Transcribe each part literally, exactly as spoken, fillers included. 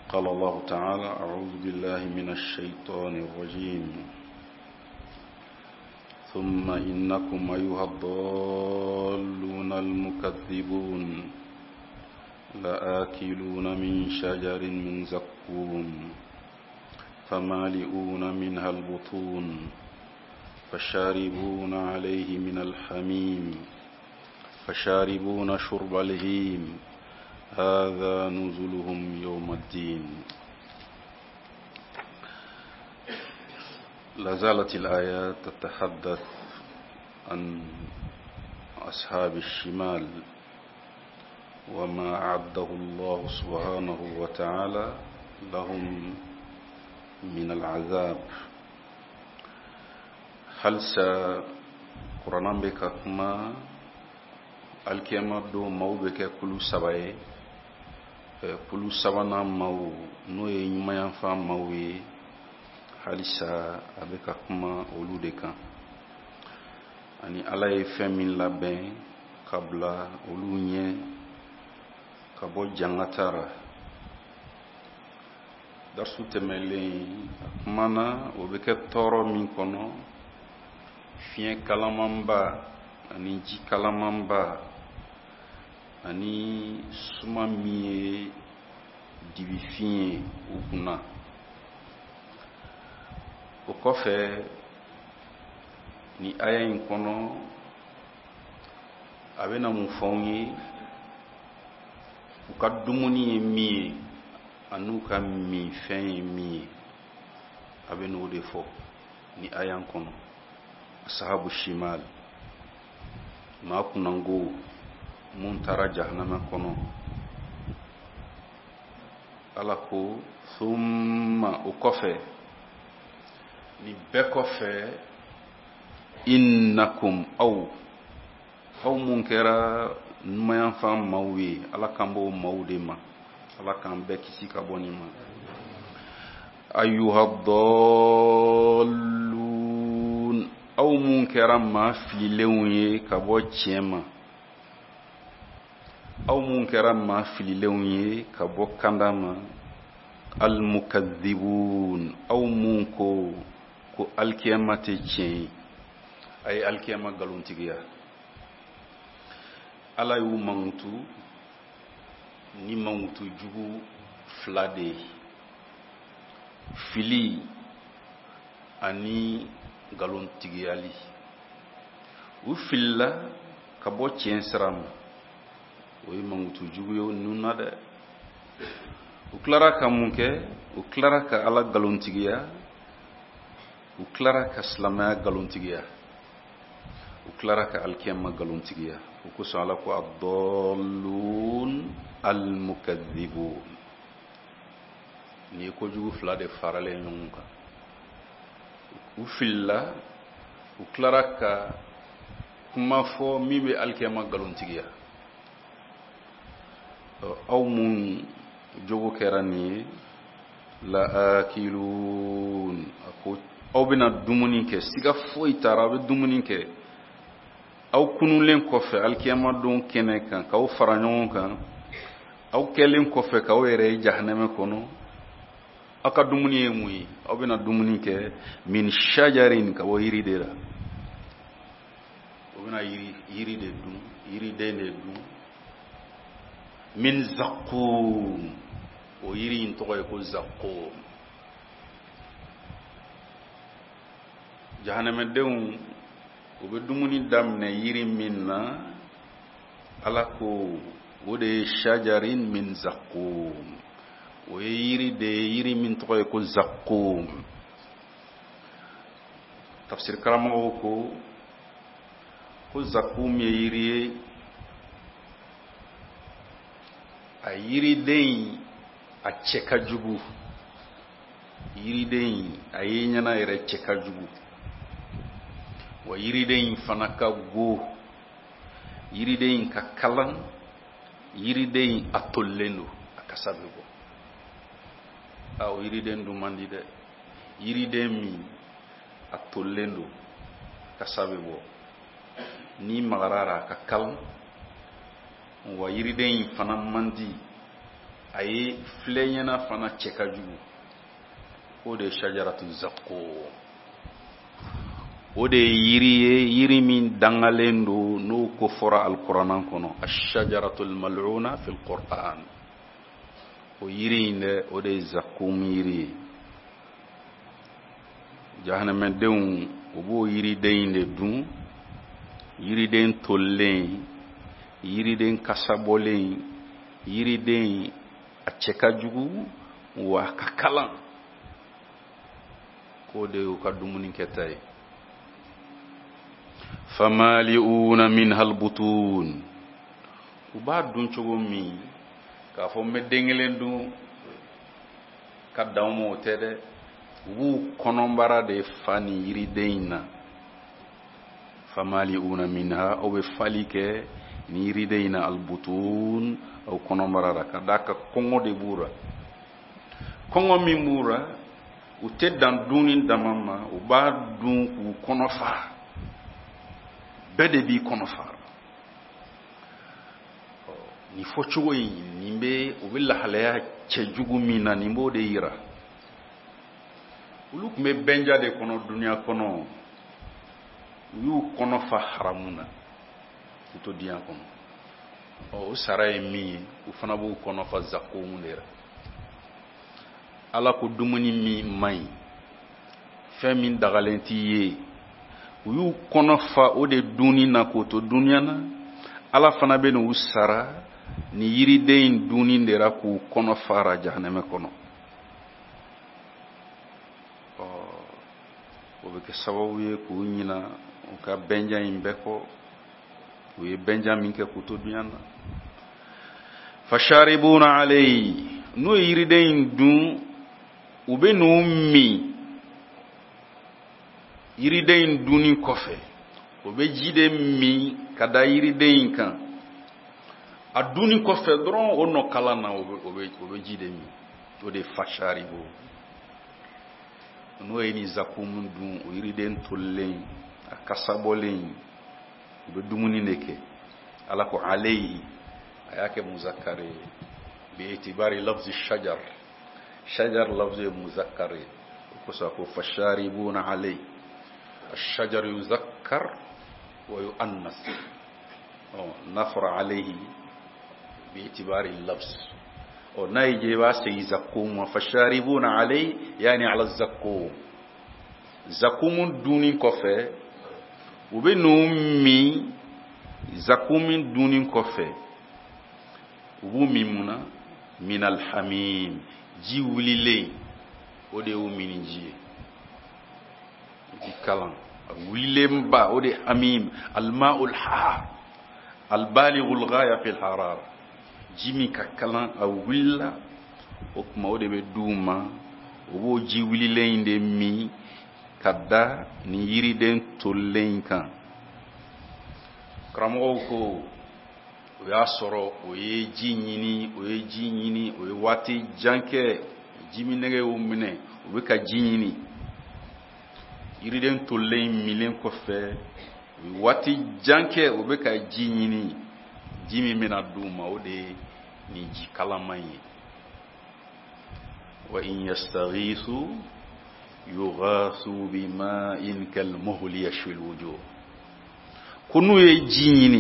قال الله تعالى: أعوذ بالله من الشيطان الرجيم. ثم إنكم أيها الضالون المكذبون لآكلون من شجر من زقوم فمالئون منها البطون فشاربون عليه من الحميم فشاربون شرب الهيم هذا نزلهم يوم الدين. لازالت الآيات تتحدث عن أصحاب الشمال وما أعده الله سبحانه وتعالى لهم من العذاب. هل سقرآن بك كما الكيما دو مو بك كل سبعي كل سبعنا مو نوي نما ينفع موي هل سا أبك كما أولودك أني على يفهم لبن قبل أولوني كابو جانغاتارا درسو تملين مانا وبك تورو من كونو فين كلامامبا أني جي كلامامبا أني سمامي ديبي فين وكنا وكوفي ni aya in kono abena mu fongi ukadumuni mi anuka mi fen mi abena ode fo ni aya in kono ashabu shimal ma kunango mun tara jahannama kono alako thumma ukofe ni bekofe innakum aw aw munkara numayan fam mawwi ala kambo mawdema ala kambe kisi kabonima ayyuha dallun aw munkara ma filewye kabo chema aw munkara ma filewye kabo kandama al mukaththibun aw munko ko alkiyamate chen ay alkiyama galuntigiya ala yu mangutu ni mangutu jugu flade fili ani galuntigiyali u filla kabo chensaram oy mangutu jugu yo nunade u klara kamunke u klara ka ala galuntigiya u klara ka slama galuntigiya uklaraka alkiyama galuntigiya ukuso ala ko ad-dallun al-mukaththibun ni ko jugu fla de farale nyonga ufilla uklaraka kuma fo mibe alkiyama galuntigiya aw mun jogo kerani la akilun ako aw bina dumuni ke siga foy tarabe dumuni ke aw kunulen kofe alkiyama don kene kan kaw faranyon kan aw kelen kofe kaw yere jahannama kono aka dumuni emuyi aw bena dumuni ke min shajarin kaw yiri la aw bena yiri yiri de dum yiri de de dum min zaqum o yiri in toy ko zaqum jahannama deum obe dumuni damne yiri minna alako wode shajarin min zaqum o yiri de yiri min toy ko zaqum tafsir karamo ko ko zaqum yiri a yiri de a cheka jugu yiri de a yenyana ere cheka jugu wa yiridein fanaka go yiridein ka kalan yiridein atollendo akasabego aw yiriden du mandi de yiriden mi atollendo kasabego ni magarara ka kalan wa yiriden fana mandi ayi flenyana fana cheka jugu o de shajaratu zaqqum o de yiri yiri min dangalendo no ko fora alquran kono ash-shajaratu al-mal'una fil qur'an o yiri ne o de zaqqum yiri jahannama deun o bo yiri deinde dun yiri den tollen yiri den kasabolen yiri den a cheka jugu wa kakalan ko de o ka dumuni ketay famali'una minha albutun uba dun chogo mi ka fo me dengelen du ka dawmo tede wu konombara de fani yiri deina famali'una minha o be falike ni yiri deina albutun o konombara ka daka kongo de bura kongo mi mura u teddan dunin damama uba dun ku konofa bede bi konofa ni fochugo nimbe ubilla halaya chejugu mina nimbo de ira uluk me benja de kono dunia kono yu konofa haramuna to dia kono o saray mi u fana bu konofa zakum dera ala ko dumuni mi mai femin dagalenti ye yu konofa o de duni na ko to dunyana ala fana be no usara ni yiri dein duni ndera ku konofa ra jahannama kono o be ke sababu ye ku nyina o ka benja imbe ko o ye benjamin ke ku to dunyana fasharibuna alay no yiri dein dun ube no mi yiri dein duni kofe ube jide mi kada yiri dein kan aduni kofe dron ono kalana obe obe obe jide mi o de fasharibu no eni zakum dun o yiri den tollen akasabolen obe dumuni neke ala ko alayhi ayake muzakkari bi itibari lafzi shajar shajar lafzi muzakkari ko sa ko fasharibuna alayhi الشجر يذكر ويؤنث نفر عليه باعتبار اللفظ ونايجي واسي زقوم فشاربون عليه يعني على الزقوم زقوم دوني كوفي وبنومي زقوم دوني كوفي وميمنا من الحميم جي وليلي ودي ومين جي kalan wilemba ode hamim alma'ul har albalighul ghaya fil harar jimi ka kalan a willa o kuma ode be duma o ji wililende mi kadda ni yiri den tollen kan kramo ko o ya soro o ye ji nyini o ye ji nyini o ye wati janke jimi nege o mine o be ka ji nyini iriden tollen milen ko fe wati janke o be ka ji nyini jimi mena duma o de ni ji kalamai wa in yastaghisu yughasu bima'in kal muhli yashwil wujuh kunu ye ji nyini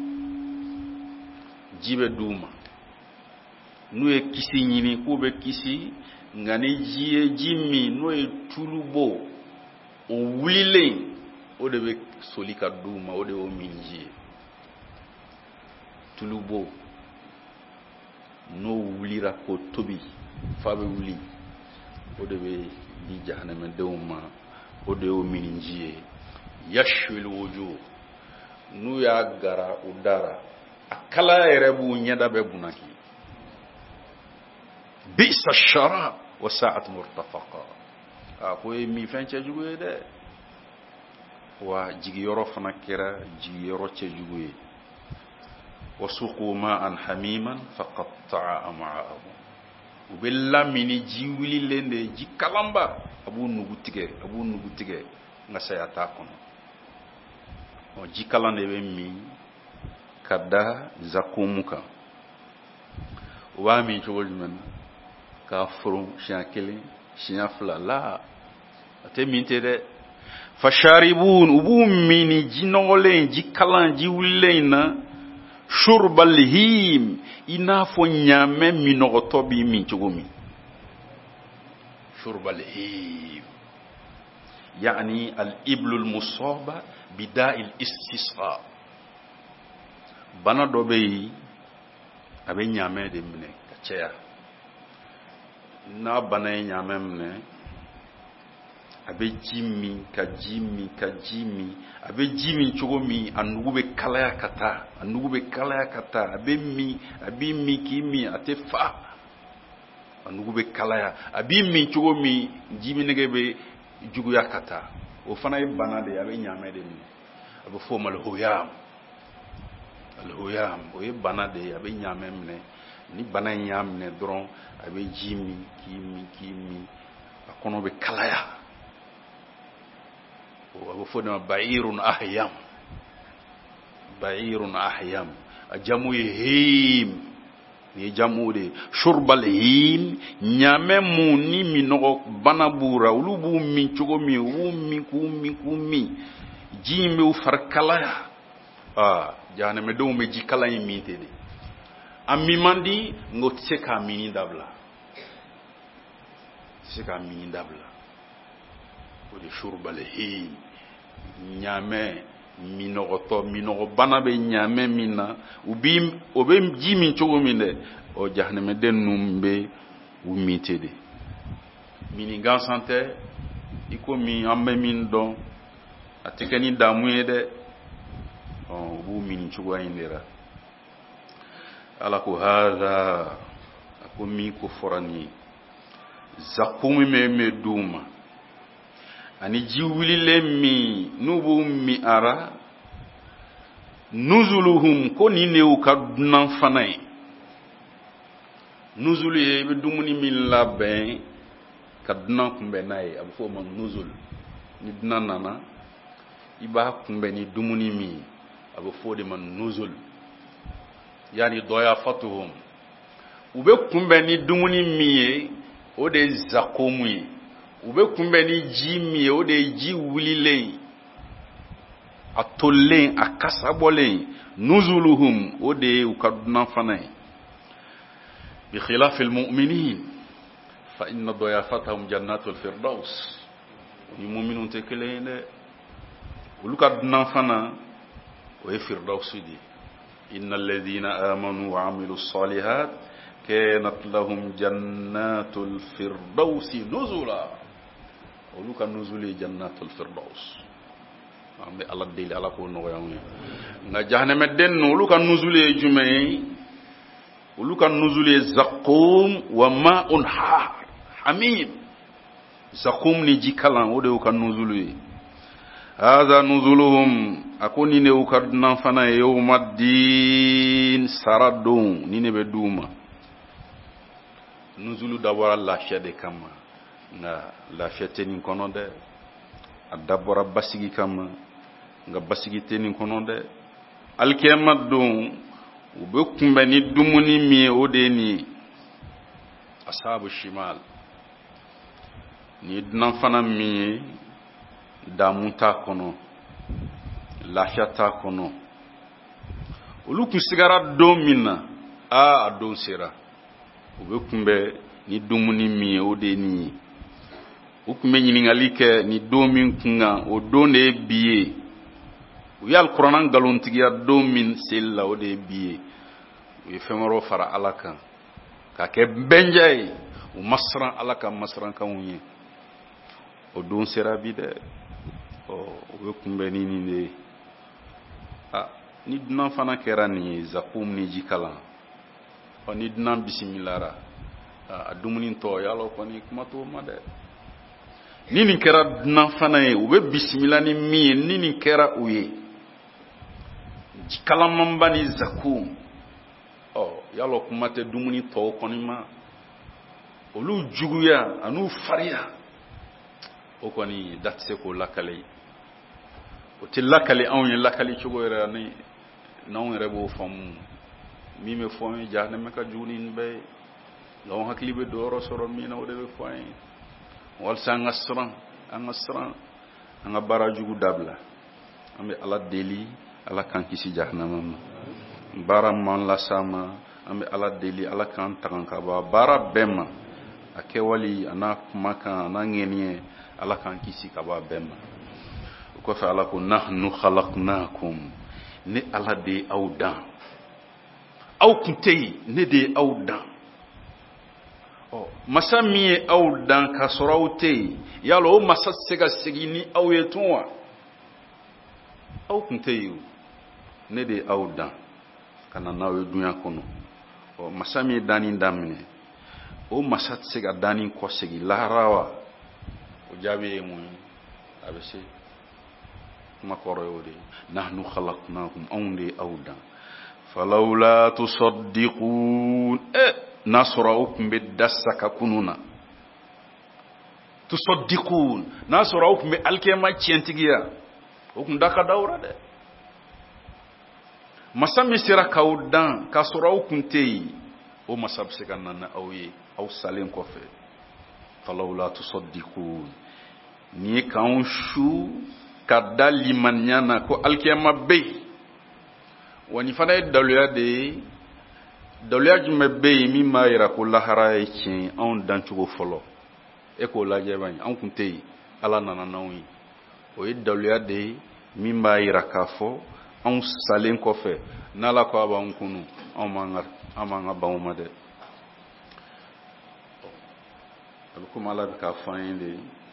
jibe duma nu ye kisi nyini ko be kisi ngani ji jimi no e tulubo o wile o de be solika duma o de o minji tulubo no wulira ko tobi fabe wuli o de be di jahannama dewma o de o minji yashwil wujuh nu ya gara udara akala erebu nyada be bunaki bisa sharab wa sa'at murtafaqa ko mi fenche juguye de wa jigi yoro fana kera jigi yoro che juguye wasuqu ma'an hamiman faqatta'a am'a'ahum ubilla mini jiwili lende jikalamba abu nugutige abu nugutige nga sayata kono o jikalande be mi kada zakumuka wa min cogo jumɛn ka furu siɲɛ kelen siɲɛ fila la a tɛ min tɛ dɛ fasharibun u b'u min ni ji nɔgɔlen ji kalan ji wulilen na shurbal him i n'a fɔ ɲaamɛ minɔgɔtɔ b'i min cogo min shurbal him yani al iblul musaba bida'il istisqa bana dɔ bɛ yen a bɛ ɲaamɛ de minɛ ka caya n'a bana ye ɲaamɛ minɛ a bɛ ji min ka ji min ka ji min a bɛ ji min cogo min a nugu bɛ kalaya ka taa a nugu bɛ kalaya ka taa a bɛ min a bɛ min k'i min a tɛ fa a nugu bɛ kalaya a bɛ min cogo min ji min nege bɛ juguya ka taa o fana ye bana de ye a bɛ ɲaamɛ de minɛ a bɛ fɔ o ma alhoyam alhoyam o ye bana de ye a bɛ ɲaamɛ minɛ ni bana in y'a minɛ dɔrɔn a bɛ ji min k'i min k'i min a kɔnɔ bɛ kalaya a bɛ fɔ o de ma ba'irun ahyam ba'irun ahyam a jamu ye him ni ye jamu de shurbal him ɲaamɛ mun ni minɔgɔ bana b'u ra olu b'u min cogo min u b'u min k'u min k'u min ji in bɛ u fari kalaya aa jahanɛmɛdenw bɛ ji kalan in min ten de a min man di nka o tɛ se k'a min dabila tɛ se k'a min dabila o de shurbal him ɲaamɛ minɔgɔtɔ minɔgɔbana bɛ ɲaamɛ min na u bi o bɛ ji min cogo min dɛ o jahanɛmɛden ninnu bɛ u min ten de mini gansan tɛ i ko min an bɛ min dɔn a tɛ kɛ ni damu ye dɛ u b'u min cogoya in de la ala ko hada a ko min ko fɔra nin ye zakum min bɛ d'u ma ani ji wililen min n'u b'u min ara nuzuluhum ko nin de y'u ka dunan fana ye nuzulu ye i bɛ dumuni min labɛn ka dunan kunbɛn n'a ye a bɛ fɔ o ma nuzul ni dunan nana i b'a kunbɛn ni dumuni min ye a bɛ fɔ o de ma nuzul yani dɔyafatuhum u bɛ kunbɛn ni dumuni min ye o de ye zakomu ye u bɛ kunbɛn ni ji min ye o de ye ji wulilen a tolilen a kasa bɔlen nuzuluhum o de ye u ka dunan fana ye bi khilafil mu'minin fa inna dayafatahum jannatul firdaus ni mu'minun tɛ kelen ye dɛ olu ka dunan fana o ye firdaus de innal ladhina amanu wa amilus salihat kanat lahum jannatul firdausi nuzula olu ka nuzuli jannatul firdaus an bɛ ala deli ala k'o nɔgɔya an ye nka jahanɛmɛden ninnu olu ka nuzuli ye jumɛn ye olu ka nuzuli ye zakum wa ma'un hamim zakum ni ji kalan o de y'u ka nuzuli ye hadha nuzuluhum a ko nin de y'u ka dunan fana ye yawmaddin sara don nin de bɛ d'u ma nuzulu dabɔra lafiya de kama nka lafiya tɛ nin kɔnɔ dɛ a dabɔra basigi kama nka basigi tɛ nin kɔnɔ dɛ alikiyama don u bɛ kunbɛn ni dumuni min ye o de ye nin ye asabu shimal nin ye dunan fana min ye damu t'a kɔnɔ lafiya t'a kɔnɔ olu kun sigara don min na aa a don sera u bɛ kunbɛn ni dumuni min ye o de ye nin ye u tun bɛ ɲininkali kɛ ni don min kun kan o don de ye bi ye u ye alikuranɛ nkalontigiya don min seli la o de ye bi ye u ye fɛn wɛrɛw fara ala kan k'a kɛ bɛnja ye u ma siran ala ka masirankanw ye o don sera bi dɛ ɔ u bɛ kunbɛn ni nin de ye a ni dunan fana kɛra nin ye zakum ni ji kalan ɔ ni dunan bisimilara a dumuni tɔ yala kɔni kuma t'o ma dɛ ni nin kɛra dunan fana ye u bɛ bisimila ni min ye ni nin kɛra u ye ji kalamanba ni zakum ɔ yala kuma tɛ dumuni tɔw kɔni ma olu juguya an'u fariya o kɔni da tɛ se k'o lakale o tɛ lakale anw ye lakali cogo yɛrɛ ni n'anw yɛrɛ b'o faamu mi me foy jahannama ka junin be law hakli be doro soro mi na wode be foy wal sanga sran anga sran anga barajugu dabla ambe ala deli ala kan kisi jahannama bara man la sama ambe ala deli ala kan takan ka ba bara bema akewali ana maka ana ngenie ala kan kisi ka ba bema ko fa ala ko nahnu khalaqnakum ni ala de awdan aw kuntei ne de awdan oh masami awdan ka sorawte yalo masat sega segini awetunwa aw kuntei ne de awdan kana nawe dunya kono o masami dani damne o masat sega dani ko segi larawa o jabe mu abese makoro yodi nahnu khalaqnakum awndi awdan falawla tusaddiqun e nasra'ukum bidassaka kununa tusaddiqun nasra'ukum bi alkema cientigiya okum daka dawra de masami sira kawdan kasra'ukum tei o masabse kanana awye aw salen ko fe falawla tusaddiqun ni kan shu kadali manyana ko alkiyama be wani fana daluya de daluya jume be mi mayira ko lahara e cin on dan chugo folo e ko laje ban an kunte ala nana nawi o e daluya de mi mayira kafo on salen ko fe nala ko aba on kunu on manga amanga bawma de ko mala ka fayinde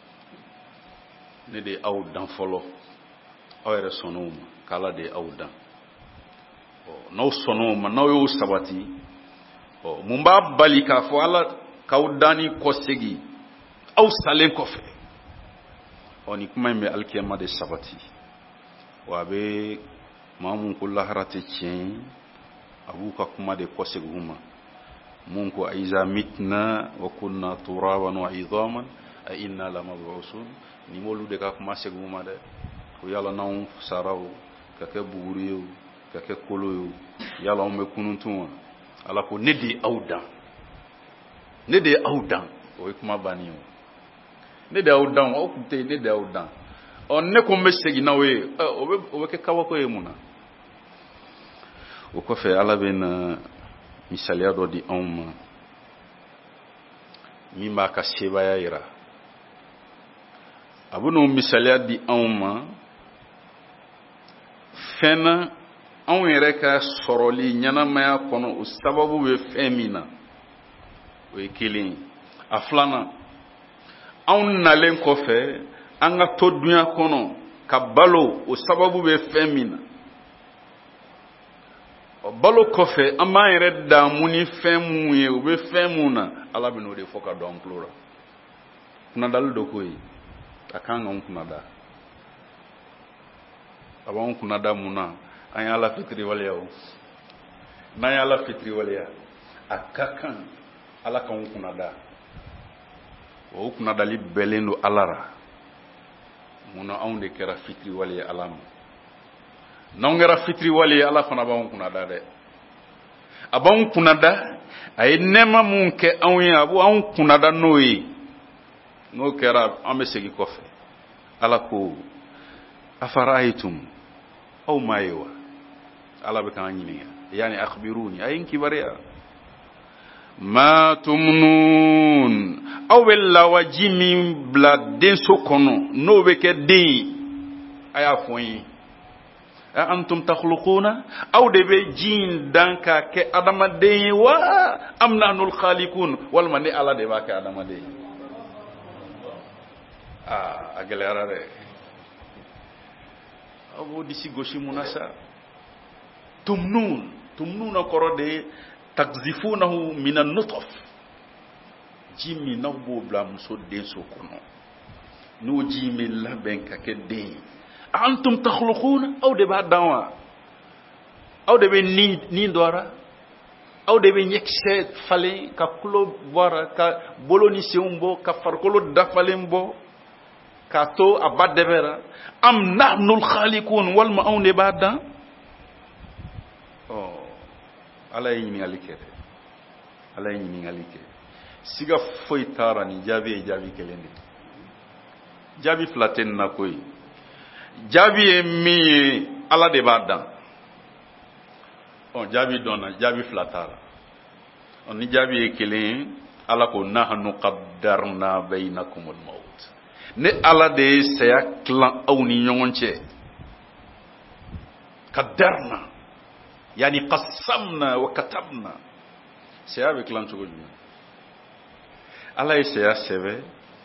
ne de aw dan folo awere sonoma kala de aw dan o no sonoma no yo sabati o mumba balika fo ala kawdani kosegi aw salen kofe oni kuma me alkiyama de sabati wa be mamun kullu harati cin abuka kuma de kosegi huma mun ko aiza mitna wa kunna turaban wa idhaman a inna lamab'usun ni molu de ka kuma seguma de ko yalla naw saraw ka ke buguriyo ka ke koloyo yalla on me kununtun ala ko nedi awdan nedi awdan o kuma baniyo nedi awdan o kunte nedi awdan on ne ko me segi nawe o be o be ke kawako yemuna o ko fe ala ben misalia do di on mi ma ka seba ya ira abuno misalia di anma fena an yere ka soroli nyana maya kono o sababu be femina o ekilin aflana an nalen kofe an ga to dunya kono ka balo o sababu be femina o balo kofe ama yere da muni femu ye o be femuna ala bino de foka don plura kuna dal do koyi akanga unkunada aba unkunada muna anya la fitri wale yawo na ya la fitri wale ya akakan ala kan unkunada o unkunada li belendo alara muna aunde kera fitri wale alam na ngera fitri wale ala fana ba unkunada de aba unkunada ay nema munke awya abu unkunada noyi no kera amesegi kofe ala ko afaraitum aw maywa ala be kan nyini yani akhbiruni ayin kibariya ma tumnun aw billa wajimi bladden sokono no be ke de aya foyi a antum takhluquna aw de be jin danka ke adama de wa amnanul khaliqun wal man ala de ba ke adama de ah agelera re abu disi goshi munasa tumnun tumnuna korode takzifunahu minan nutf jimi nawbo bla muso den sokono no jimi laben ka ke den antum takhluquna aw de ba dawa aw de be ni ni dora aw de be nyekse fale ka kulo bora ka boloni seumbo ka farkolo dafalembo kato abadebera am nahnul khaliqun wal ma'un ibada oh ala ye ɲiniŋali kɛ dɛ ala ye ɲiniŋali kɛ siga foyi taara ni jaabi ye jaabi kelen de jaabi fila tɛ nin na koyi jaabi ye min ye ala de b'a dan ɔ jaabi dɔnna jaabi fila taara ɔ ni jaabi ye kelen ye ala ko nahnu qaddarna bainakumul maut ne ala de ye saya tilan aw ni ɲɔgɔn cɛ qaddarna yani qassamna wa katabna saya bɛ tilan cogo jumɛn ala ye saya sɛbɛ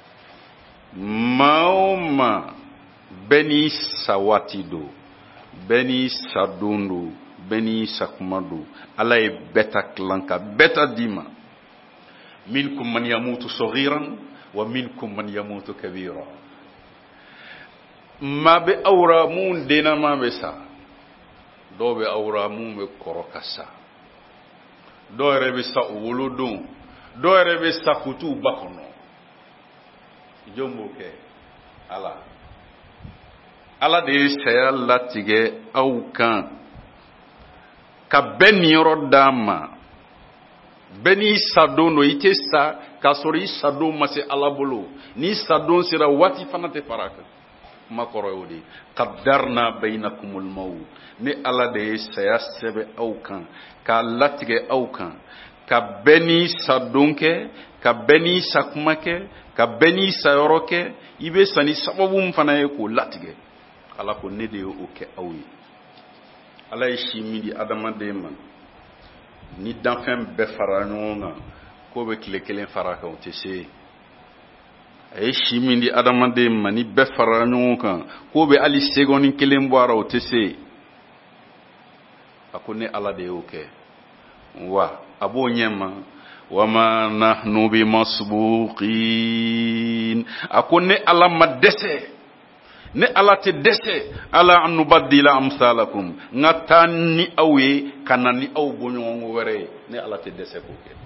maa o maa bɛɛ n'i sa waati don bɛɛ n'i sa don don bɛɛ n'i sa kuma don ala ye bɛɛ ta tilan ka bɛɛ ta d'i ma minkum man yamutu saghiran wa minkum man yamutu kabira maa bɛ aw ra mun dennaman bɛ sa dɔw bɛ aw ra mun bɛ kɔrɔ ka sa dɔw yɛrɛ bɛ sa o wolodon dɔw yɛrɛ bɛ sa k'u t'u ba kɔnɔ jɔn b'o kɛ ala ala de ye saya latigɛ aw kan ka bɛɛ niyɔrɔ d'a ma bɛɛ n'i sadon don i tɛ sa k'a sɔrɔ i sadon ma se ala bolo n'i sadon sera waati fana tɛ fara a kan kuma kɔrɔ y'o de ye qaddarna bainakumul maut ne ala de ye saya sɛbɛn aw kan k'a latigɛ aw kan ka bɛɛ n'i sadon kɛ ka bɛɛ n'i sakuma kɛ ka bɛɛ n'i sayɔrɔ kɛ i bɛ sa ni sababu min fana ye k'o latigɛ ala ko ne de ye o kɛ aw ye ala ye si min di adamaden ma ni danfɛn bɛɛ fara ɲɔgɔn kan k'o bɛ tile kelen fara kan o tɛ se a ye si min di adamaden ma ni bɛɛ fara ɲɔgɔn kan k'o bɛ hali segɔni kelen bɔ a la o tɛ se a ko ne ala de y'o kɛ wa a b'o ɲɛ ma wama nahnu bimasbuqin a ko ne ala ma dɛsɛ ne ala tɛ dɛsɛ ala an nubaddila amsalakum nka taa ni aw ye ka na ni aw bɔɲɔgɔnko wɛrɛ ye ne ala tɛ dɛsɛ k'o kɛ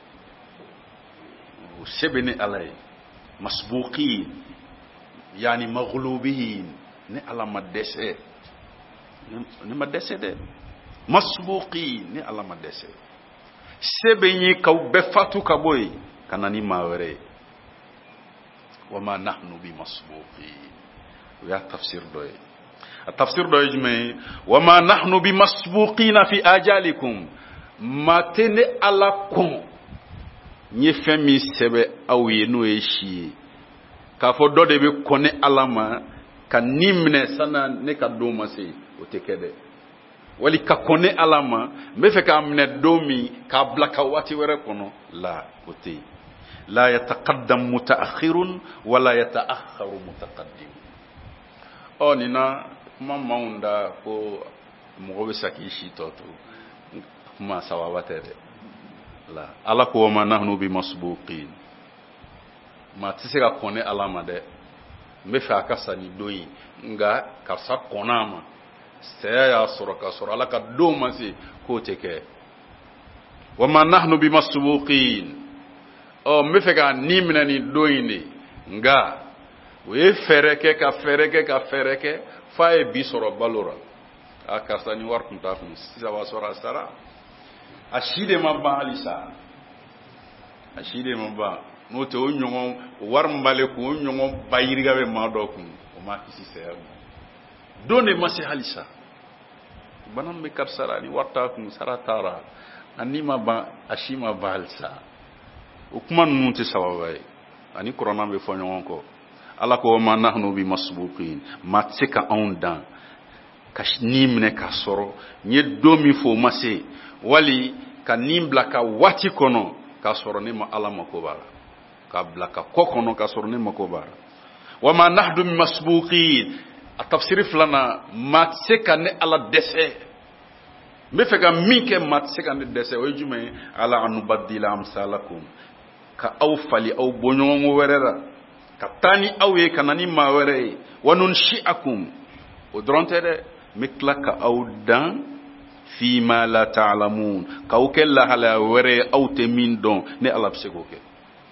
o se bɛ ne ala ye masbuqin yani maghlubin ne ala ma dɛsɛ ne ma dɛsɛ dɛ masbuqin ne ala ma dɛsɛ se bɛ ye k'aw bɛɛ fatu ka bɔ yen ka na ni maa wɛrɛ ye wama nahnu bimasbuqin o y'a tafsir dɔ ye a tafsir dɔ ye jumɛn ye wama nahnu bimasbuqina fi ajalikum maa tɛ ne ala kɔn n ye fɛn min sɛbɛn aw ye n'o ye si ye k'a fɔ dɔ de bɛ kɔn ne ala ma ka ni minɛ sanna ne ka don ma se o tɛ kɛ dɛ wali ka kɔn ne ala ma n bɛ fɛ k'a minɛ don min k'a bila ka waati wɛrɛ kɔnɔ la o tɛ yen la yataqaddam mutaakhirun wala yataakharu mutaqaddim ɔ nin na kuma m'anw da ko mɔgɔ bɛ sa k'i si tɔ to kuma sababa tɛ dɛ la ala ko wama nahnu bimasbuqin maa tɛ se ka kɔn ne ala ma dɛ n bɛ fɛ a ka sa ni don ye nka karisa kɔnna a ma saya y'a sɔrɔ ka sɔrɔ ala ka don ma se k'o tɛ kɛ wama nahnu bimasbuqin ɔ n bɛ fɛ ka ni minɛ ni don in de nka o ye fɛɛrɛ kɛ ka fɛɛrɛ kɛ ka fɛɛrɛ kɛ f'a ye bi sɔrɔ balo la a karisa ni wari tun t'a kun sisan b'a sɔrɔ a sara a si de ma ban halisa a si de ma ban n'o tɛ o ɲɔgɔn o wari min b'ale kun o ɲɔgɔn ba yiriga bɛ maa dɔ kun o ma kisi saya ma don de ma se halisa bana min bɛ karisa la ni wari t'a kun sara taara a ni ma ban a si ma ban halisa o kuma ninnu tɛ sababa ye ani kuranna bɛ fɔ ɲɔgɔn kɔ ala ko wama nahnu bimasbuqin maa tɛ se ka anw dan ka ni minɛ k'a sɔrɔ n ye don min fɔ o ma se wali ka nin bila ka waati kɔnɔ k'a sɔrɔ ne ma ala mako b'a la k'a bila ka kɔ kɔnɔ k'a sɔrɔ ne mako b'a la wama nahnu bimasbuqin a tafsiri filanan maa tɛ se ka ne ala dɛsɛ n bɛ fɛ ka min kɛ maa tɛ se ka ne dɛsɛ o ye jumɛn ye ala an nubaddila amsalakum ka aw fali aw bɔɲɔgɔnko wɛrɛ la ka taa ni aw ye ka na ni maa wɛrɛ ye wa nunshi'akum o dɔrɔn tɛ dɛ n bɛ tila ka aw dan fima la ta'lamun k'aw kɛ lahalaya wɛrɛ ye aw tɛ min dɔn ne ala bɛ se k'o kɛ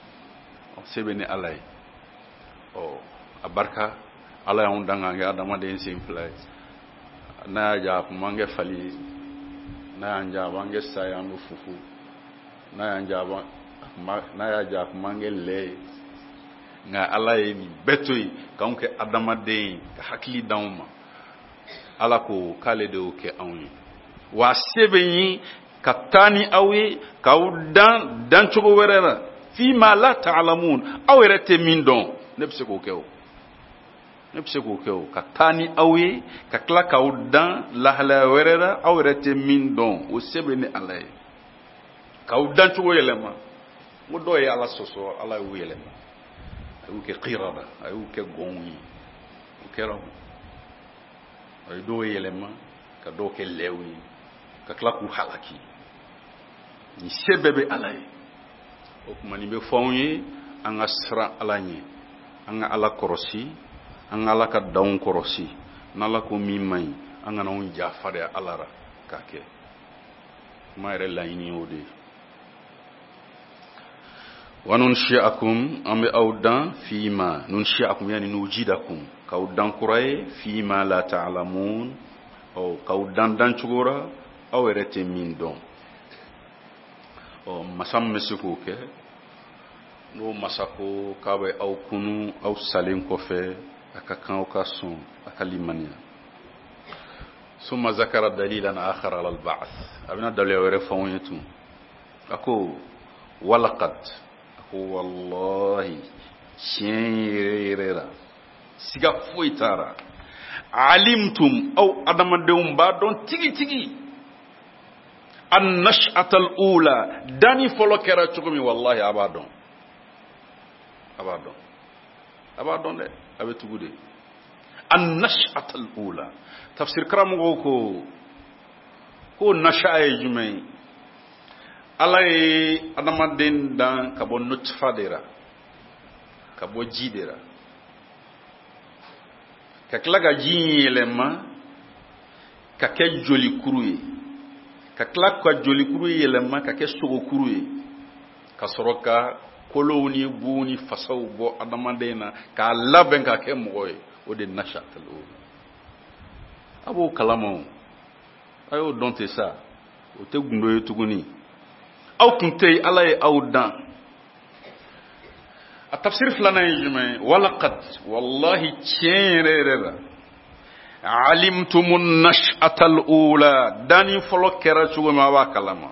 se bɛ ni ala ye ɔ a barika ala y'anw dan k'an kɛ adamaden sen fila ye n'a y'a diya a tun b'an kɛ fali ye na anja bange saya no fufu na anja ba na ya ja mange le nga ala ye ni betoyi kanke adama de ka hakili dawma ala ko kale de o ke anwi wa sebenyi katani awi kaudan dan chogo werera fi ma la ta'lamun aw rete min don ne bse ko kew ne bse ko kew katani awi ka kla kaudan la hala werera aw rete min don o sebeni ala kaudan chogo yelema mo doye ala soso ala wiyelema ayu ke qirada ayu ke gonwi o kero ay do yelema ka do ke lewi ka kla ku halaki ni sebebe alay o kuma ni be fonyi anga sra alanye anga ala korosi anga ala ka dawn korosi nala ko mi may anga na on jafade alara kake mayre layni ode wa nunshi'akum am awdan fima nunshi'akum yani nujidakum kawdan kuray fima la ta'lamun o kawdan dan chugora aw rete min don o masam mesuko ke no masako kawe aw kunu aw salin ko fe aka kan ka son aka limania summa zakara dalilan akhar ala al-ba'th abina dalil wore fawyetu ako walaqad ako wallahi shirira siga foitara alimtum aw adama deum ba don tigi tigi النشأة الأولى داني فلو كرا تشوكمي والله أبادون أبادون أبادون ده أبي تقولي النشأة الأولى تفسير كرام غوكو كو نشأة جمعي الله أدم دين دان كابو نطفة ديرا كابو جي ديرا ككلاغا جي لما ككي جولي كروي ka klak kwa joli kuru yelema ka ke sogo kuru ka soroka koloni buni fasaw bo adamadena ka laben ka ke moy o de nashatal o abo kalamo ayo donte sa o te gundo yetuguni aw kunte ala e awdan a tafsir flana yime walaqad wallahi cherera علمتم النشأة الأولى داني فلو كرا شو ما باكلما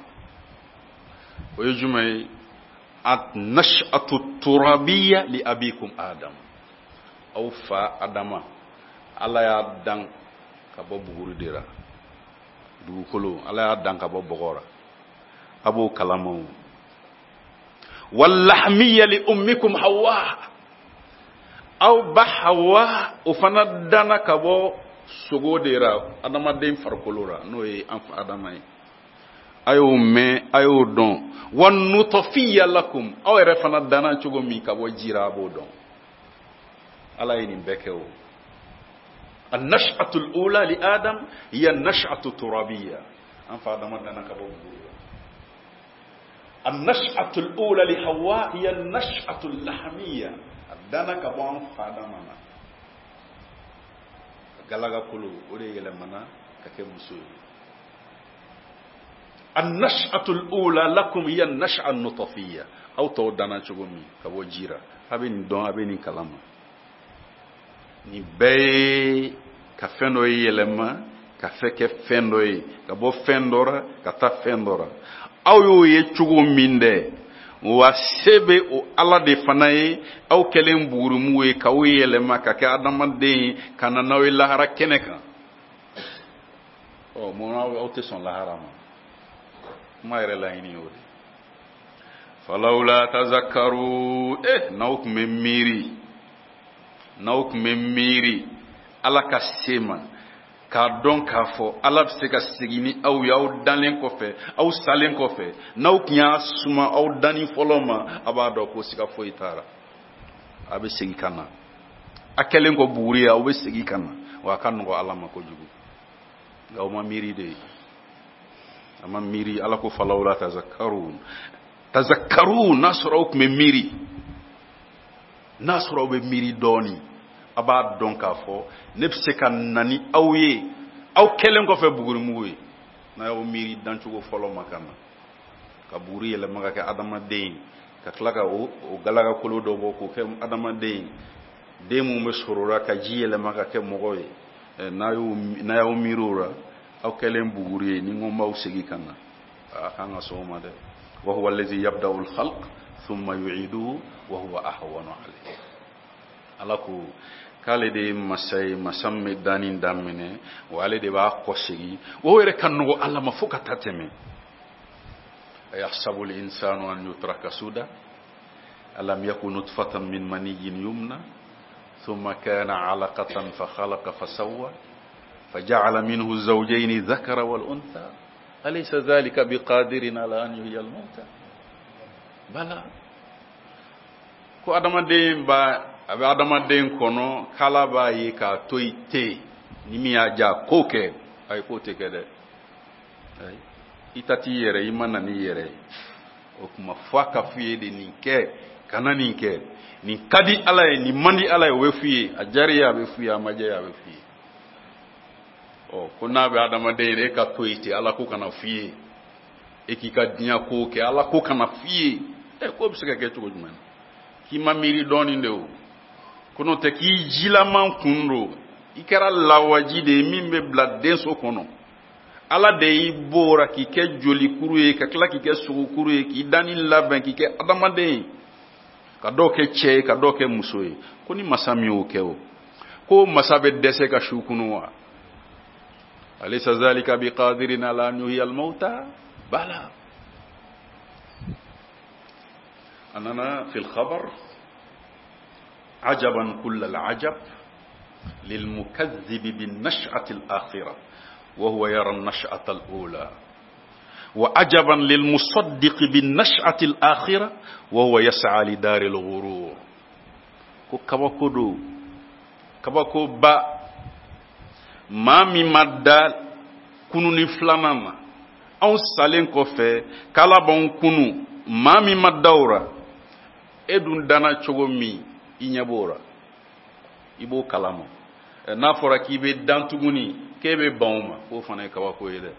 ويجمع النشأة الترابية لأبيكم آدم أو فا آدم على يدان كابو بغور ديرا دو كلو على يدان كابو بغورا أبو كلامو واللحمية لأمكم حواء أو بحواء وفندنا كابو sogo dera adama den farkolora no e anfa adama yi ayo me ayo don wan nutfiya lakum aw refana dana chogo mi ka bo jira bo don ala yini bekewo an-nash'atu al-ula li adam hiya an-nash'atu turabiyya anfa adama dana ka bo buru an-nash'atu al-ula li hawa hiya an-nash'atu al-lahmiyya dana ka bo anfa adama na galaga kulu ore yele mana kake musu an-nash'atu al-ula lakum hiya an-nash'a an-nutfiyya aw tawdana chugomi kabo jira habeni don habeni kalama ni be ka fendo yele ma ka feke fendo yi kabo fendora ka ta fendora aw yo ye chugomi nde wa sebe o ala de fanaye aw kelen burumu we ka wiyele maka ka adama de kana nawe lahara keneka o mo nawe o te son lahara ma mayre la ini odi falawla tazakkaru eh nawk memiri nawk memiri ala ka sema ka don ka fo ala se ka sigini aw yaw dalen ko fe aw salen ko fe naw knya suma aw dani foloma abado ko sika fo itara abe sigi kana akelen ko buriya aw be sigi kana wa kan ko ala ma ko jugu gaw ma miri de ama miri ala ko falawla tazakkarun tazakkarun nasra'uk me miri nasra'u be miri doni aba don ka fo nepse kan nani awye aw kelen ko fe buguri muwe na yo miri danchugo folo makana ka buri ele maga ke adama de ka klaka o o galaga kolo do boko ke adama de de mu mesurura ka jiyele maga ke mogoy na yo na yo mirura aw kelem buri ni ngoma usigi kana akanga soma de wa huwa allazi yabda'u al-khalq thumma yu'iduhu wa huwa ahwanu alayhi alaku kale de masay masamme danin damine wale de ba kosigi wo were kanno Allah mafuka tateme ayahsabu al-insanu an yutraka suda alam yakun nutfatan min maniyyin yumna thumma kana 'alaqatan fa khalaqa fa sawwa faja'ala minhu az-zawjayn dhakara wal untha alaysa dhalika biqadirin ala an yuhyiya al-mauta bala ko adama de ba abe adama den kono kala ba yi ka toite nimi aja koke ay ko te kede ay itati yere imana ni yere o kuma faka fiye de ninke kana ninke ni kadi ala ni mandi ala we fiye ajariya be fiye amajaya be fiye o kuna be adama de re ka toite ala ko kana fiye ekika dinya koke ala ko kana fiye e ko bisika ke to jumana ki mamiri doni ndew kono te ki jila man kunro ikara lawaji de mimbe bladden so kono ala de ibora ki ke joli kuruye ka kla ki ke sugu kuruye ki dani laben ki ke adama de ka doke che ka doke musoye koni masami o kewo ko masabe dese ka shukunu wa alaysa zalika biqadirin ala an yuhyi al mauta bala anana fil khabar عجبا كل العجب للمكذب بالنشأة الآخرة وهو يرى النشأة الأولى وعجبا للمصدق بالنشأة الآخرة وهو يسعى لدار الغرور كبكو دو كبكو با مامي مدال كنو نفلانما أو سالين كوفي كالابون كنو مامي مدورا edun dana chogomi inyabora ibo kalama na fora kibe dantuguni kebe bauma ko fana ka wa ko yede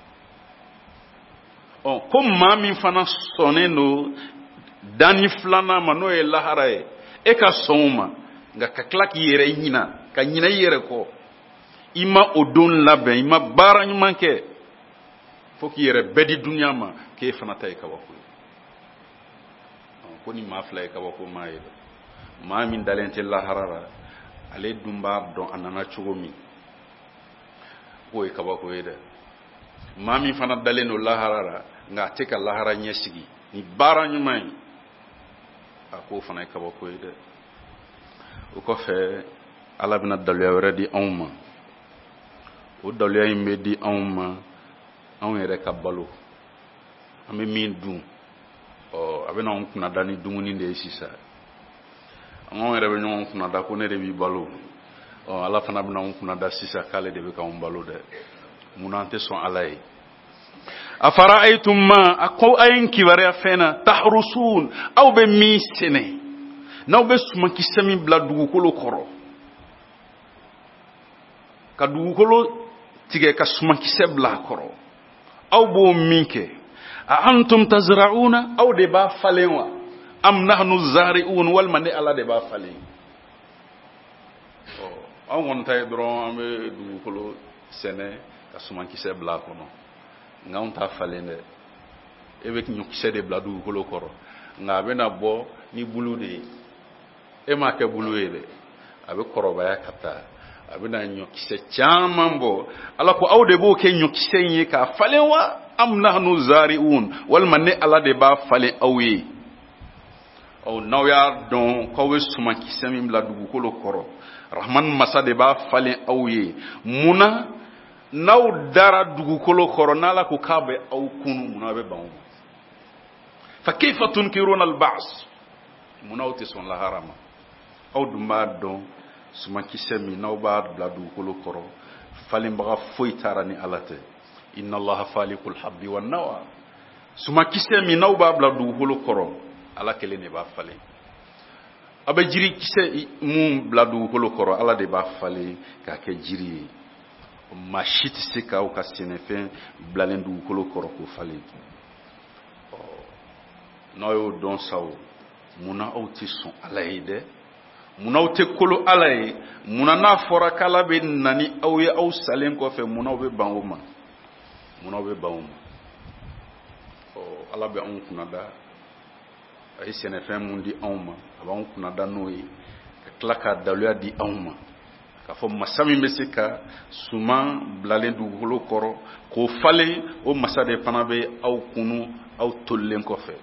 on comme mami fana soneno dani flana mano e lahara e e ka soma nga ka klaki yere nyina ka nyina yere ko ima odon labe ima bara nymanke foki yere bedi dunya ma ke fana tay ka wa ko ko ni ma fly ka wa ko ma yede ma min dalente laharara ale dumba don anana chugomi ko e kaba ko yede ma min fana daleno laharara nga teka lahara nyesigi ni bara nyumai ako fana kaba ko yede o ko fe ala bina dalya wredi onma o dalya imbe di onma on yere kabalo ame min dum o abena on kuna dani dumuni de sisa on rebe nyon kuna da ko ne de bi balo o ala fana bina on kuna da sisa kale de be ka on balo de munante son alay afara'aytum ma aqaw ayin kibare afena tahrusun aw be misene naw be suma kisami bladugo kolo koro ka dugo kolo tige ka suma kisebla koro aw bo minke a antum tazra'una aw de ba falenwa am nahnu zari'un wal man ala de ba fali oh on tay dron am du kolo sene kasuma ki se bla kono nga on ta falende avec ñu ki se de bla du kolo koro nga be na bo ni bulude e ma ke buluede abe koroba ya kata abe na ñu ki se chamambo ala ko awde bo ke ñu ki se yi ka falenwa am nahnu zari'un wal man ala de ba fali awi o nawya don kowe suma kisemim la dugu kolo koro rahman masade ba falen awye muna naw dara dugu kolo koro nala ko kabe aw kunu muna be bawo fa kayfa tunkiruna al ba's muna uti son la harama aw duma don suma kisemi naw ba bla dugu kolo koro falen baga foitarani alate inna allaha faliqul habbi wan nawa suma kisemi naw ba bla dugu kolo koro ala kele ne ba fale abe jiri kise mum bladu kolo koro ala de ba fale ka ke jiri maa si tɛ se k'aw ka sɛnɛfɛn bilalen dugukolo kɔrɔ k'o falen. ɔ n'aw y'o dɔn sa o munna aw tɛ sɔn ala ye dɛ? munna aw tɛ kolo ala ye? munna n'a fɔra k'ala bɛ na ni aw ye aw salen kɔfɛ munna aw bɛ ban o ma? munna aw bɛ ban o ma? ɔ ala bɛ anw kunnada, a ye sɛnɛfɛn mun di anw ma a b'anw kunnada n'o ye, ka tila k'a daluya di anw ma, k'a fɔ masa min bɛ se ka suman bilalen dugukolo kɔrɔ k'o falen, o masa de fana bɛ aw kunu aw tolilen kɔfɛ.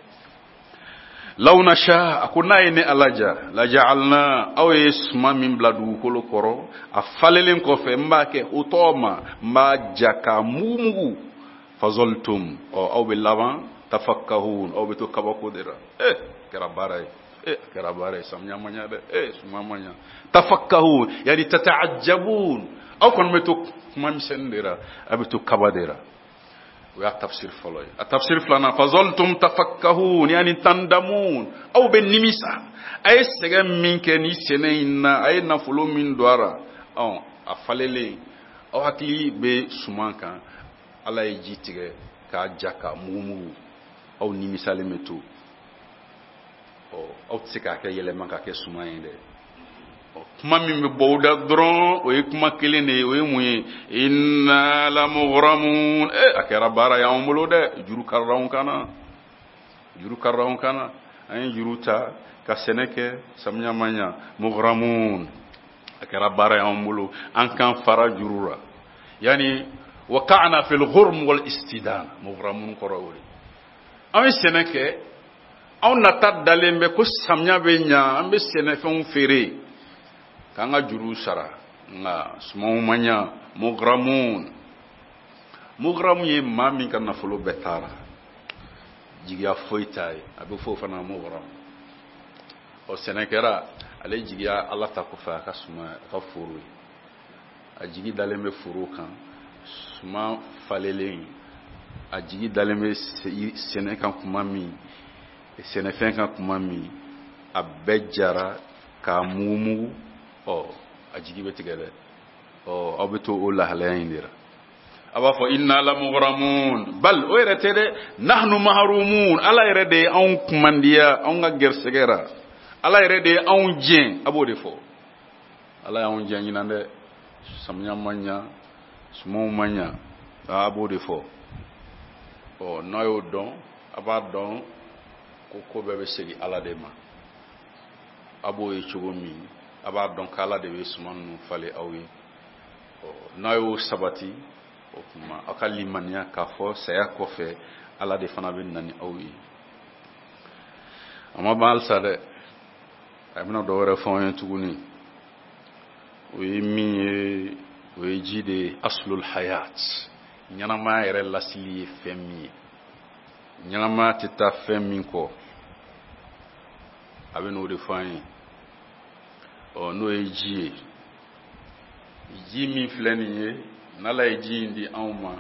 law nasha, a ko n'a ye ne ala ja, laja'alna, aw ye suman min bila dugukolo kɔrɔ a falelen kɔfɛ n b'a kɛ o tɔgɔ ma, n b'a ja k'a mugumugu. fazoltum, ɔ aw bɛ laban tafakkahun, aw bɛ to kabako de la. eh kɛra baara ye, eh kɛra baara ye, samiya ma ɲa dɛ, eh suman ma ɲa. tafakkahun yani tata'ajjabun, aw kɔni bɛ to kuma misɛnnin de la, a bɛ to kaba de la. o y'a tafsir fɔlɔ ye. a tafsir filanan, fazoltum tafakkahun yani tandamun, aw bɛ nimisa, a ye sɛgɛn min kɛ ni sɛnɛ in na, a ye nafolo min don a la, ɔ a falelen, aw hakili bɛ suman kan, ala ye ji tigɛ k'a ja k'a mugumugu, aw nimisalen bɛ to. ɔ aw tɛ se k'a kɛ yɛlɛma k'a kɛ suman ye dɛ. kuma min bɛ bɔ o da dɔrɔn o ye kuma kelen de ye, o ye mun ye? inna lamughramun, eh a kɛra baara y'anw bolo dɛ, juru karira anw kan na, juru karira anw kan na, an ye juru ta ka sɛnɛ kɛ, samiya ma ɲa. mughramun, a kɛra baara y'anw bolo, an kan fara juru la. yani waqa'na fil ghurm wal istidan, mughramun kɔrɔ o de. an ye sɛnɛ kɛ, anw nata dalen bɛ ko samiya bɛ ɲa, an bɛ sɛnɛfɛnw feere k'an ka juru sara, nka sumanw ma ɲa. mughramun, mughramun ye maa min ka nafolo bɛɛ taara, jigiya foyi t'a ye, a bɛ fɔ o fana mughram. ɔ sɛnɛkɛla ale jigiya ala ta kɔfɛ a ka suman, a ka foro ye, a jigi dalen bɛ foro kan, suman falelen, a jigi dalen bɛ sɛnɛ kan kuma min, sɛnɛfɛn kan kuma min, a bɛɛ jara k'a mugumugu. ɔ a jigi bɛ tigɛ dɛ. ɔ aw bɛ to o lahalaya in de la. a b'a fɔ inna lamughramun, bal o yɛrɛ tɛ dɛ, nahnu mahrumun, ala yɛrɛ de ye anw kumandiya anw ka gɛrisɛgɛ la, ala yɛrɛ de ye anw jɛn, a b'o de fɔ. ala y'anw jɛn ɲinan dɛ, samiya ma ɲa, sumanw ma ɲa, a b'o de fɔ. ɔ n'a y'o dɔn, a b'a dɔn ko ko bɛɛ bɛ segin ala de ma. a b'o ye cogo min, a b'a dɔn k'ala de bɛ suman ninnu falen aw ye. ɔ n'a y'o sabati, o tuma aw ka limaniya k'a fɔ saya kɔfɛ ala de fana bɛ na ni aw ye. a ma ban halisa dɛ, a bɛna dɔ wɛrɛ fɔ an ye tuguni. o ye min ye, o ye ji de ye, aslul hayat, ɲɛnamaya yɛrɛ lasili ye fɛn min ye. ɲɛnamaya tɛ taa fɛn min kɔ, a bɛ n'o de fɔ an ye. ɔ n'o ye ji ye, ji min filɛ nin ye, n'ala ye ji in di anw ma,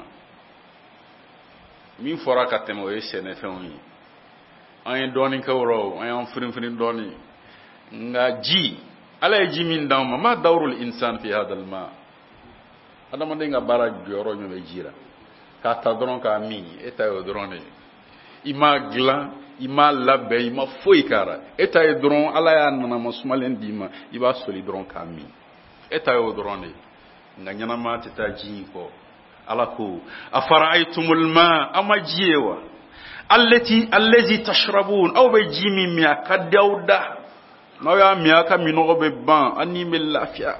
min fɔra ka tɛmɛ o ye sɛnɛfɛnw ye. an ye dɔɔnin kɛ o rɔ, an y'an firinfirin dɔɔnin, nka ji, ala ye ji min d'anw ma, ma dawrul insan fi hadal ma, adamaden ka baara jɔyɔrɔ ɲɔ bɛ ji la, k'a ta dɔrɔn k'a min, e ta ye o dɔrɔn de ye. i m'a dilan, i m'a labɛn, i ma foyi k'a la, e ta ye dɔrɔn ala y'a nanama sumalen d'i ma, i b'a soli dɔrɔn k'a min, e ta ye o dɔrɔn de ye. nka ɲɛnama tɛ taa ji in kɔ. ala ko afara'aytumul ma, aw ma ji ye wa? allati allazi tashrabun, aw bɛ ji min min a ka di aw da, n'aw y'a min a ka minɔgɔ bɛ ban, a ni bɛ lafiya.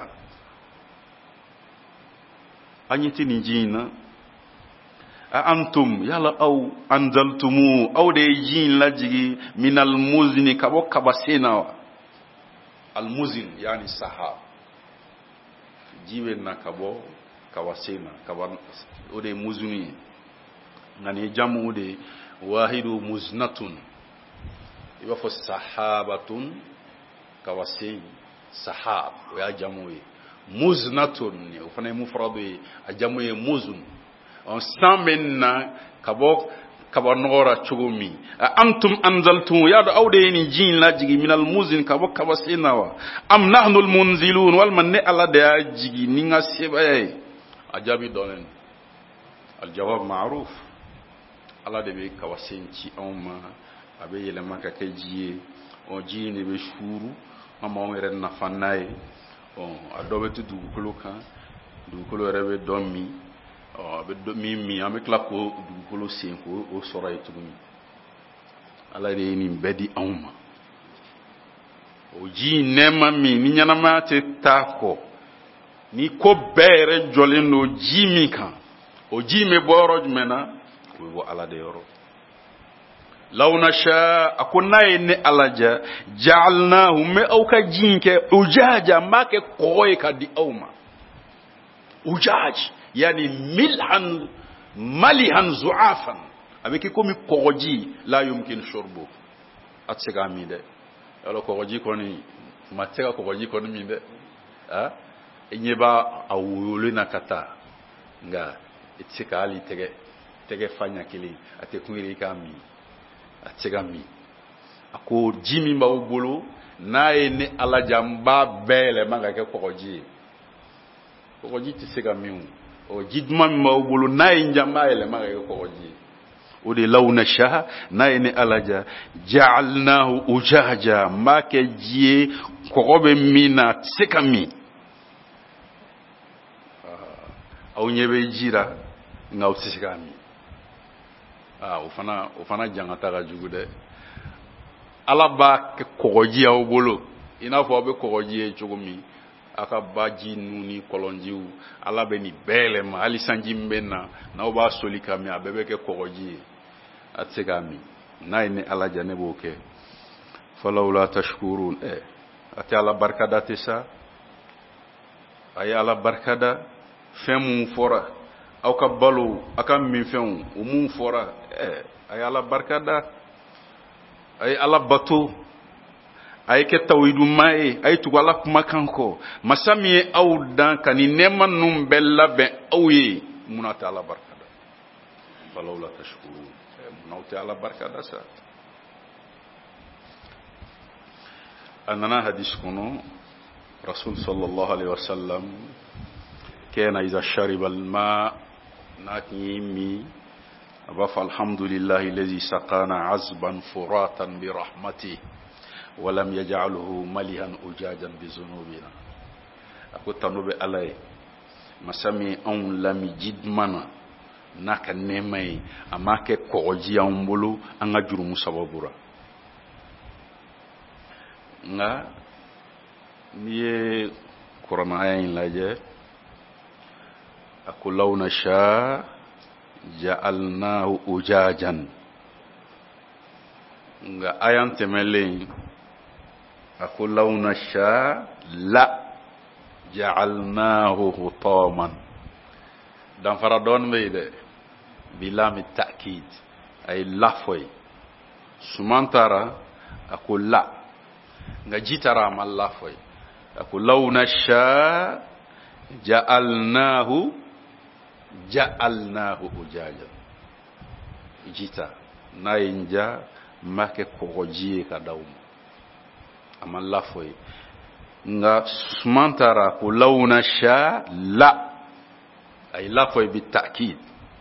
an ɲɛ tɛ nin ji in na. a antum, yala aw anzaltumu, aw de ye ji in lajigi min almuzni, ka bɔ kabasen na wa? almuzin yani sahab, ji bɛ na ka bɔ kabasen na, kaba o de ye muzuni ye. nka nin ye jamu de ye, wahidu muznatun, i b'a fɔ sahabatun, kabasen, sahab, o y'a jamu ye. muznatun, o fana ye mufradu ye, a jamu ye muzun. san bɛ na ka bɔ kaba nɔgɔ la cogo min, antum anzaltum, y'a dɔn aw de ye nin ji in lajigi minal muzin, ka bɔ kabasen na wa? am nahnul munzilun, walima ne ala de y'a jigi ni n ka sebaya ye. ajabi donen aljawab ma'ruf ala de be kawasenci awma abe yelema ka kejiye o jini be shuru mama on ren na fanay on adobe tu dugukolo kan dugukolo rebe domi o abe domi mi ame klako dugukolo senko o sora etumi ala de ni bedi awma o ji nema mi ni nyanama te tako ni ko bere jolen no jimi kan o jimi boro jmena wo ala de yoro law nasha akuna ine alaja ja'alnahu ma auka jinke ujaja make koy ka di awma ujaj yani milhan malihan zu'afan avec komi koji la yumkin shurbu atsega mi de alo koji koni matega koji koni mi de ha enyeba awulu na kata nga itsika ali tege tege fanya kili ate kuniri kami atsega mi ako jimi mba ubulu na ene ala jamba bele manga ke koji koji tsega mi o jidma mba ubulu na injamba ele manga ke koji odi launa shaha na ene alaja ja'alnahu ujaja make jie kogobe mina tseka mi au nyebe jira nga utsika mi ah ufana ufana jangata ga jugude alaba ke kogoji aw bolo ina fo be kogoji e chugumi aka baji nuni kolonjiu alabe ni bele ma ali sanji mbenna na oba solika mi abebe ke kogoji atsika mi na ine alaja ne boke falawla tashkurun eh ati ala barkada tesa ay ala barkada femu fora aw ka balu aka min femu umun fora eh ay ala barkada ay ala batu ay ke tawidu mai ay tugala kuma kanko masami aw dan kani nema num bella be awye munata ala barkada falawla tashkuru munata ala barkada sa anana hadis kono rasul sallallahu alaihi wasallam كان إذا شرب الماء ناكيمي أبف الحمد لله الذي سقانا عزبا فراتا برحمته ولم يجعله مليها أجاجا بذنوبنا أقول تنوب علي مسامي أن لم يجد منا ناك نمي أماك كوجي أمبلو أنغا جرم سببورا nga niye Quran ayin laje aku law nasha ja'alnahu ujajan nga ayan temelen aku law nasha la ja'alnahu hutaman dan faradon meide bilam ta'kid ay lafoy sumantara aku la nga jitara mal lafoy aku law nasha ja'alnahu ja'alnahu ujaja jita nainja make kogoji ka dawm amal lafoy nga smantara ko lawna sha la ay lafoy bi ta'kid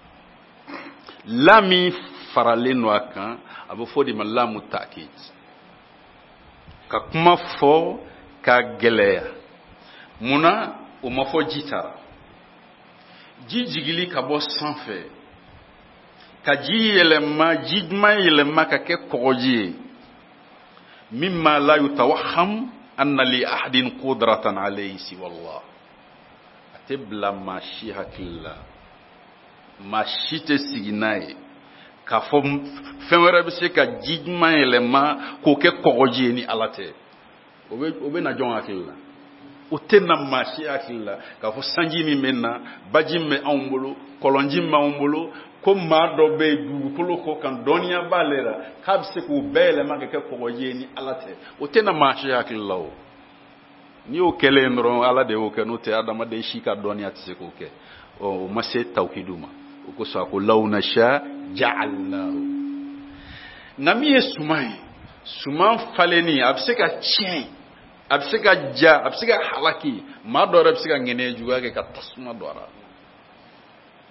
lami faralin wakan abo fodi ma lamu ta'kid ka kuma fo ka geleya muna o ma fo jitara ji jigili ka bo sanfɛ ka ji yɛlɛma jidma yɛlɛma ka kɛ kɔgɔji mimma la yutawaham anna li ahadin qudratan alayhi siwa Allah ate bila maa si hakili la maa si tɛ sigi n'a ye k'a fɔ fɛn wɛrɛ bɛ se ka jidma yɛlɛma k'o kɛ kɔgɔji ni Ala tɛ o bɛ o bɛ na jɔn hakili la o tɛ na maa si hakili la k'a fɔ sanji min bɛ na baji min bɛ anw bolo kɔlɔnji min b'anw bolo ko maa dɔ bɛ yen dugukolo kɔ kan dɔnniya b'ale la k'a bɛ se k'o bɛɛ yɛlɛma ka kɛ kɔgɔji ye ni Ala tɛ o tɛ na maa si hakili la o n'i y'o kɛlen dɔrɔn Ala de y'o kɛ n'o tɛ adamaden si ka dɔnniya tɛ se k'o kɛ ɔ o ma se tawhidu ma o kosɔn a ko law nasha ja'alnahu nka min ye suman ye suman falenni a bɛ se ka tiɲɛ a bɛ se ka ja a bɛ se ka halaki maa dɔ yɛrɛ bɛ se ka ŋɛnɛ juguya kɛ ka tasuma don a la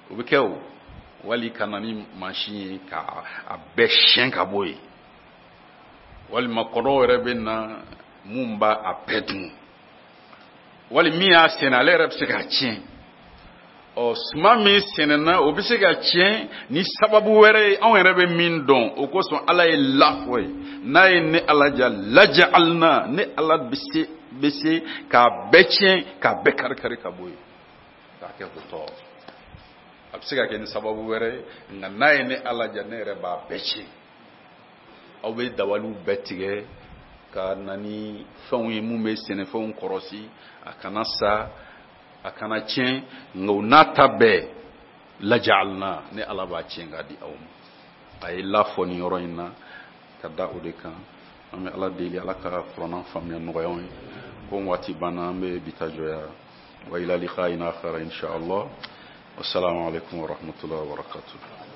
o bɛ kɛ o wali ka na ni mansin ye ka a bɛɛ siyɛn ka bɔ yen walima kɔnɔw yɛrɛ bɛ na mun b'a a bɛɛ dun wali min y'a sɛnɛ ale yɛrɛ bɛ se k'a tiɲɛ ɔ suma min sɛnɛna o bɛ se ka tiɲɛ ni sababu wɛrɛ ye anw yɛrɛ bɛ min dɔn o kosɔn ala ye lafɔ ye n'a ye ne ala ja laja'alna ne ala bɛ se bɛ se k'a bɛɛ tiɲɛ k'a bɛɛ kari-kari ka bɔ yen k'a kɛ o tɔ a bɛ se ka kɛ ni sababu wɛrɛ ye nka n'a ye ne ala ja ne yɛrɛ b'a bɛɛ tiɲɛ aw bɛ dabaliw bɛɛ tigɛ ka na ni fɛnw ye mun bɛ sɛnɛfɛnw kɔrɔsi a kana sa a kana tiɲɛ nka o n'a ta bɛɛ laja'alna ne ala b'a tiɲɛ k'a di aw ma a ye lafɔ nin yɔrɔ in na ka da o de kan an bɛ ala deli ala ka kuranna faamuya nɔgɔya anw ye ko waati banna an bɛ bi ta jɔya wa ila liqa'in akhar insha Allah wassalamu alaikum wa rahmatullahi wa barakatuh